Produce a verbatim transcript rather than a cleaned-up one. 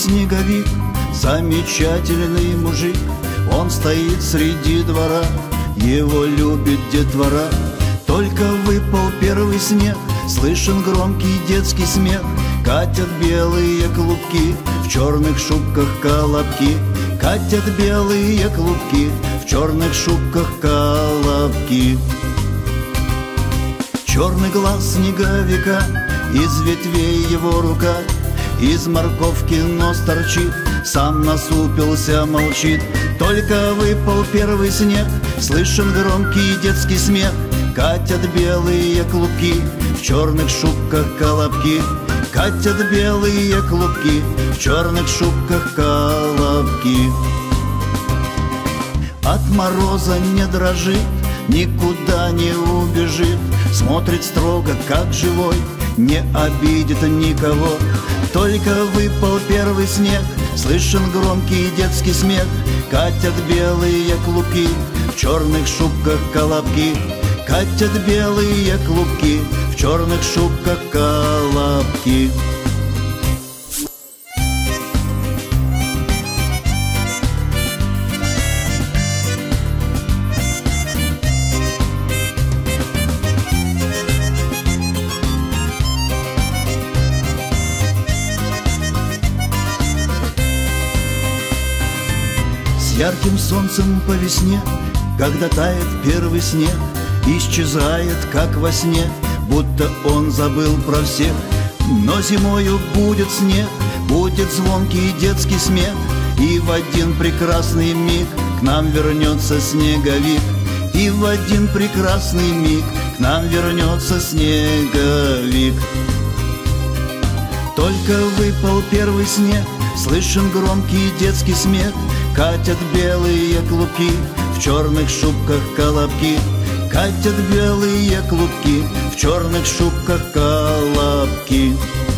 снеговик, замечательный мужик. Он стоит среди двора, его любит детвора. Только выпал первый снег, слышен громкий детский смех. Катят белые клубки, в черных шубках колобки. Катят белые клубки, в черных шубках колобки. Черный глаз снеговика, из ветвей его рука, из морковки нос торчит, сам насупился, молчит. Только выпал первый снег, слышен громкий детский смех. Катят белые клубки, в черных шубках колобки. Катят белые клубки, в черных шубках колобки. От мороза не дрожит, никуда не убежит, смотрит строго, как живой, не обидит никого. Только выпал первый снег, слышен громкий детский смех. Катят белые клубки, в черных шубках колобки. Катят белые клубки, в черных шубках колобки. С ярким солнцем по весне, когда тает первый снег, исчезает, как во сне, будто он забыл про всех. Но зимою будет снег, будет звонкий детский смех, и в один прекрасный миг к нам вернется снеговик. И в один прекрасный миг к нам вернется снеговик. Только выпал первый снег, слышен громкий детский смех. Катят белые клубки, в черных шубках колобки. Катят белые клубки, в черных шубках колобки.